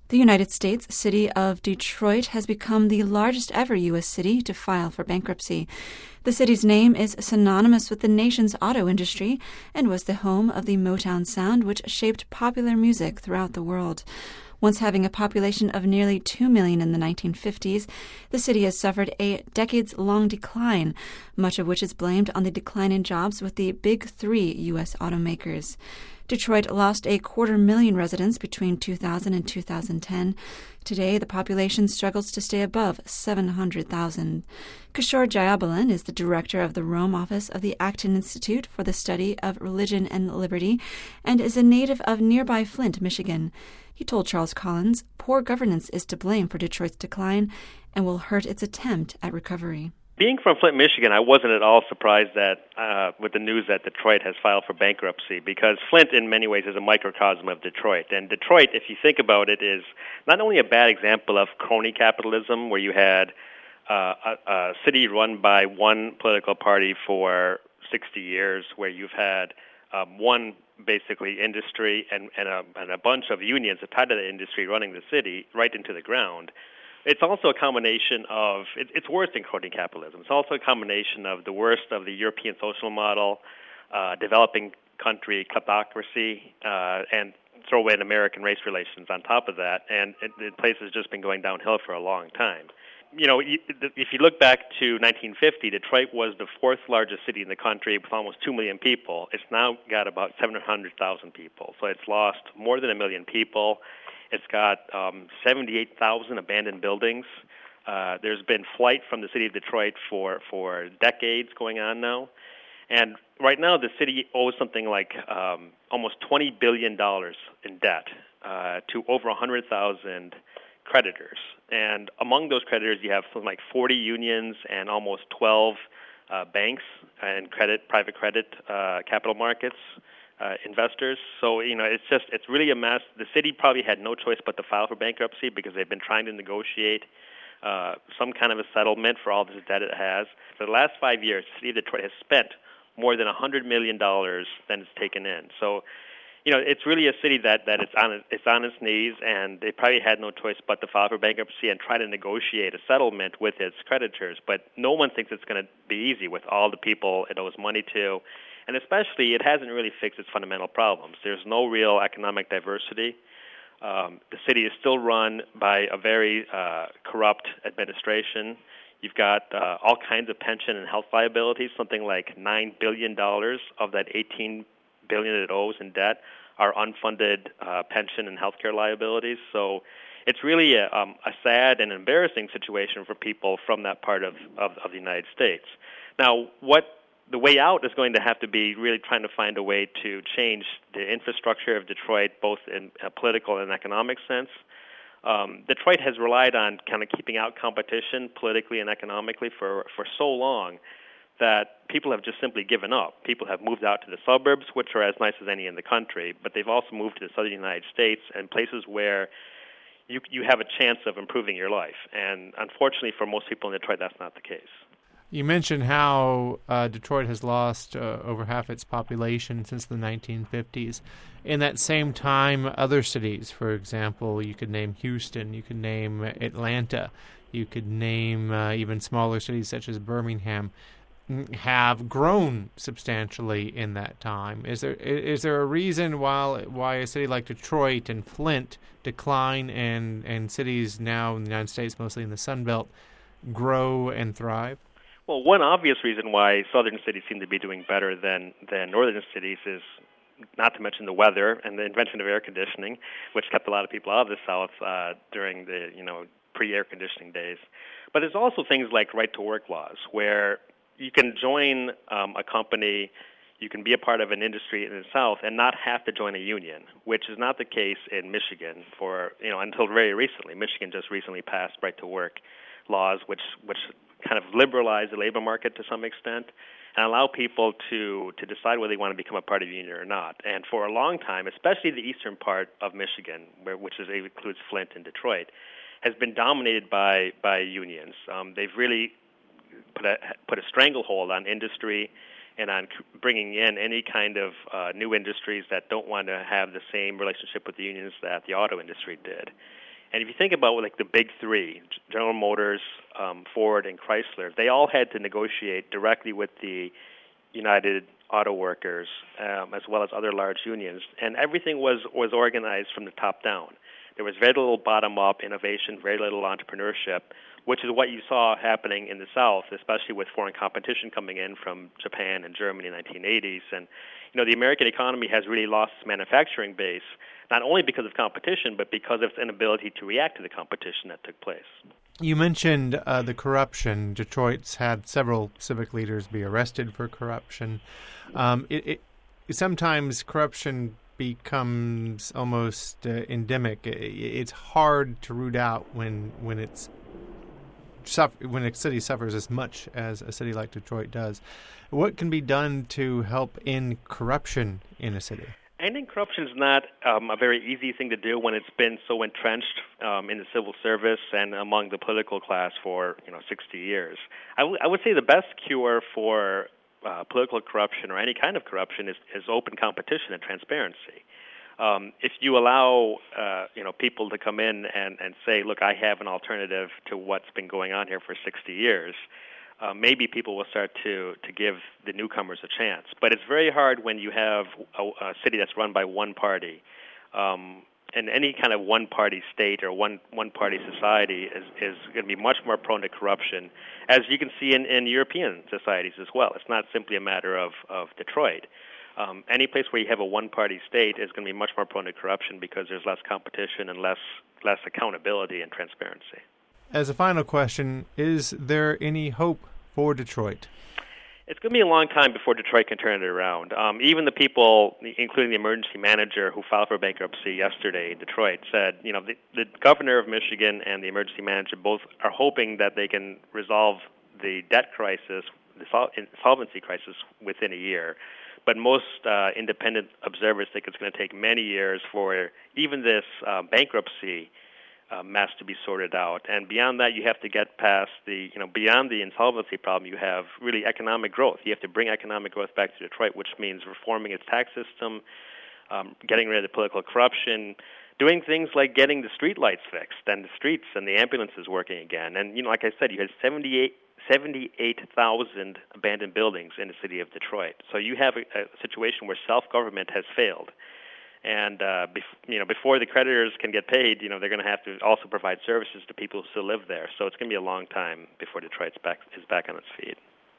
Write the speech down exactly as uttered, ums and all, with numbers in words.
The United States city of Detroit has become the largest ever U S city to file for bankruptcy. The city's name is synonymous with the nation's auto industry and was the home of the Motown sound, which shaped popular music throughout the world. Once having a population of nearly two million in the nineteen fifties, the city has suffered a decades-long decline, much of which is blamed on the decline in jobs with the big three U S automakers. Detroit lost a quarter million residents between two thousand and two thousand ten. Today, the population struggles to stay above seven hundred thousand. Kishore Jayabalan is the director of the Rome office of the Acton Institute for the Study of Religion and Liberty and is a native of nearby Flint, Michigan. He told Charles Collins, poor governance is to blame for Detroit's decline and will hurt its attempt at recovery. Being from Flint, Michigan, I wasn't at all surprised that uh, with the news that Detroit has filed for bankruptcy, because Flint, in many ways, is a microcosm of Detroit. And Detroit, if you think about it, is not only a bad example of crony capitalism, where you had uh, a, a city run by one political party for sixty years, where you've had um, one basically industry and, and, a, and a bunch of unions tied to the industry running the city right into the ground. It's also a combination of, it, it's worse than crony capitalism. It's also a combination of the worst of the European social model, uh, developing country kleptocracy, uh, and throw in American race relations on top of that. And it, the place has just been going downhill for a long time. You know, if you look back to nineteen fifty, Detroit was the fourth largest city in the country with almost two million people. It's now got about seven hundred thousand people. So it's lost more than a million people. It's got um, seventy-eight thousand abandoned buildings. Uh, there's been flight from the city of Detroit for, for decades going on now. And right now the city owes something like um, almost twenty billion dollars in debt uh, to over one hundred thousand creditors. And among those creditors you have something like forty unions and almost twelve uh, banks and credit, private credit uh, capital markets. Uh, investors. So, you know, it's just, it's really a mess. The city probably had no choice but to file for bankruptcy because they've been trying to negotiate uh, some kind of a settlement for all this debt it has. For the last five years, the city of Detroit has spent more than one hundred million dollars than it's taken in. So, you know, it's really a city that, that it's on it's on its knees, and they probably had no choice but to file for bankruptcy and try to negotiate a settlement with its creditors. But no one thinks it's going to be easy with all the people it owes money to. And especially, it hasn't really fixed its fundamental problems. There's no real economic diversity. Um, the city is still run by a very uh, corrupt administration. You've got uh, all kinds of pension and health liabilities. Something like nine billion dollars of that eighteen billion dollars it owes in debt are unfunded uh, pension and health care liabilities. So it's really a, um, a sad and embarrassing situation for people from that part of, of, of the United States. Now, what the way out is going to have to be really trying to find a way to change the infrastructure of Detroit, both in a political and economic sense. Um, Detroit has relied on kind of keeping out competition politically and economically for, for so long that people have just simply given up. People have moved out to the suburbs, which are as nice as any in the country, but they've also moved to the southern United States and places where you, you have a chance of improving your life. And unfortunately for most people in Detroit, that's not the case. You mentioned how uh, Detroit has lost uh, over half its population since the nineteen fifties. In that same time, other cities, for example, you could name Houston, you could name Atlanta, you could name uh, even smaller cities such as Birmingham, have grown substantially in that time. Is there is there a reason why why a city like Detroit and Flint decline and, and cities now in the United States, mostly in the Sun Belt, grow and thrive? Well, one obvious reason why southern cities seem to be doing better than, than northern cities is, not to mention the weather and the invention of air conditioning, which kept a lot of people out of the South uh, during the you know pre-air conditioning days. But there's also things like right-to-work laws, where you can join um, a company, you can be a part of an industry in the South and not have to join a union, which is not the case in Michigan for you know until very recently. Michigan just recently passed right-to-work laws, which which kind of liberalize the labor market to some extent and allow people to, to decide whether they want to become a part of a union or not. And for a long time, especially the eastern part of Michigan, where, which is, includes Flint and Detroit, has been dominated by, by unions. Um, they've really put a, put a stranglehold on industry and on bringing in any kind of uh, new industries that don't want to have the same relationship with the unions that the auto industry did. And if you think about like the big three, General Motors, um, Ford, and Chrysler, they all had to negotiate directly with the United Auto Workers, um, as well as other large unions, and everything was, was organized from the top down. There was very little bottom-up innovation, very little entrepreneurship, which is what you saw happening in the South, especially with foreign competition coming in from Japan and Germany in the nineteen eighties. And, you know, the American economy has really lost its manufacturing base, not only because of competition, but because of its inability to react to the competition that took place. You mentioned uh, the corruption. Detroit's had several civic leaders be arrested for corruption. Um, it, it, sometimes corruption becomes almost uh, endemic. It's hard to root out when when it's when a city suffers as much as a city like Detroit does. What can be done to help end corruption in a city? Ending corruption is not um, a very easy thing to do when it's been so entrenched um, in the civil service and among the political class for you know sixty years. I, w- I would say the best cure for uh, political corruption or any kind of corruption is, is open competition and transparency. Um, if you allow uh, you know people to come in and, and say, look, I have an alternative to what's been going on here for sixty years, uh, maybe people will start to, to give the newcomers a chance. But it's very hard when you have a, a city that's run by one party. Um, and any kind of one-party state or one, one-party society is, is going to be much more prone to corruption, as you can see in, in European societies as well. It's not simply a matter of, of Detroit. Um, any place where you have a one-party state is going to be much more prone to corruption because there's less competition and less less accountability and transparency. As a final question, is there any hope for Detroit? It's going to be a long time before Detroit can turn it around. Um, even the people, including the emergency manager who filed for bankruptcy yesterday in Detroit, said, you know, the, the governor of Michigan and the emergency manager both are hoping that they can resolve the debt crisis, the sol- insolvency crisis within a year. But most uh, independent observers think it's going to take many years for even this uh, bankruptcy uh, mess to be sorted out. And beyond that, you have to get past the, you know, beyond the insolvency problem, you have really economic growth. You have to bring economic growth back to Detroit, which means reforming its tax system, um, getting rid of the political corruption, doing things like getting the street lights fixed and the streets and the ambulances working again. And, you know, like I said, you had seventy-eight seventy-eight thousand abandoned buildings in the city of Detroit. So you have a, a situation where self-government has failed. And, uh, bef- you know, before the creditors can get paid, you know, they're going to have to also provide services to people who still live there. So it's going to be a long time before Detroit's back, is back on its feet.